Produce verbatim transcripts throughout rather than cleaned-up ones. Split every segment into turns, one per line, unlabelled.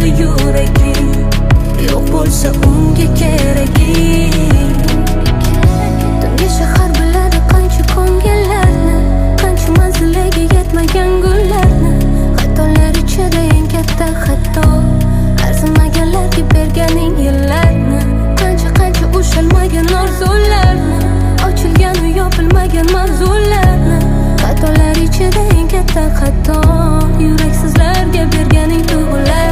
yig'lagani yuraging, yo'q bo'lsa unga keraging. Tungi shahar biladi qancha ko'ngillarni, qancha manziliga yetmagan gullarni. Xatolar ichida eng katta xato arzimaganlarga berganing yillarni. Qancha qancha ushalmagan orzularni, ochilgan u yopilmagan mavzularni. Xatolar ichida eng katta xato yuraksizlarga berganing tuyg'ular.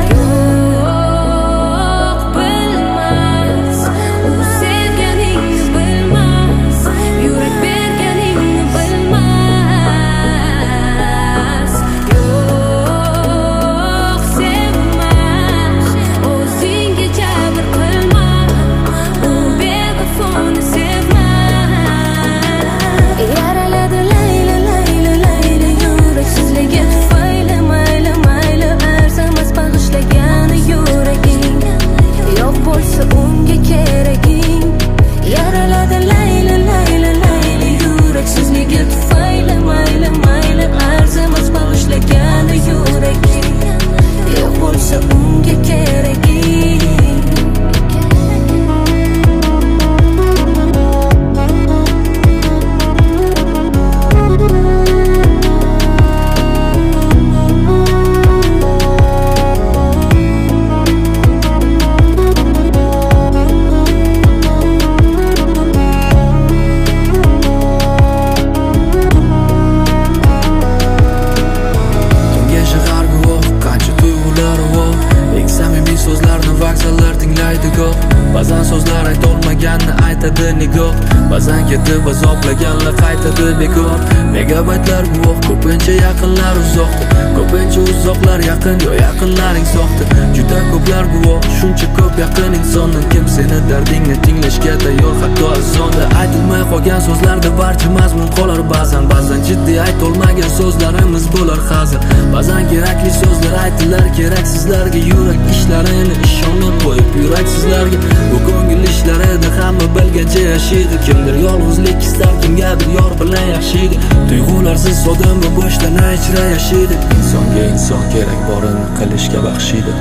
Ba'zan so'zlar aytolmaganni aytadi nigoh, ba'zan ketib azoplaganlar qaytadi bekor. Megabaytlar guvoh, ko'pincha yaqinlar uzoqda, ko'pincha uzoqlar yaqin, yo yaqinlaring soxta. Juda ko'plar guvoh, shuncha ko'p yaqin insondan. Kim seni dardingni tinglashga tayyor, hatto azonda. Aytilmay qolgan so'zlarda barcha mazmun qolar ba'zan. Ba'zan jiddiy aytolmagan so'zlarimiz bo'lar hazil. Ba'zan kerakli so'zlar aytilar keraksizlarga. Yurak ishlarini ishonib qo'yib yuraksizlarga. Bu ko'ngil ishlarida hamma bilgancha yashaydi. Kimdir yolg'izlik istar, kimgadir yor bilan yaxshiydi. Tuyg'ularsiz odam va boshdan ichra yashaydi. Insonga inson kerak, borini qilishga baxshiydi.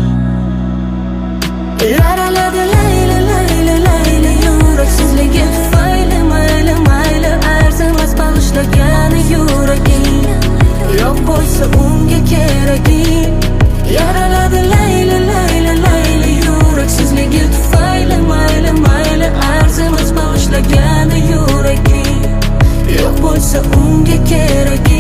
Yaraladi layla layla layla yuraksizligi tufayli mayli mayli arzimas bag'ishlagani yuraging, yo'q bo'lsa unga keraging. Yaraladi layla layla layla yuraksizligi tufayli mayli mayli arzimas bag'ishlagani yuraging, yo'q bo'lsa unga keraging.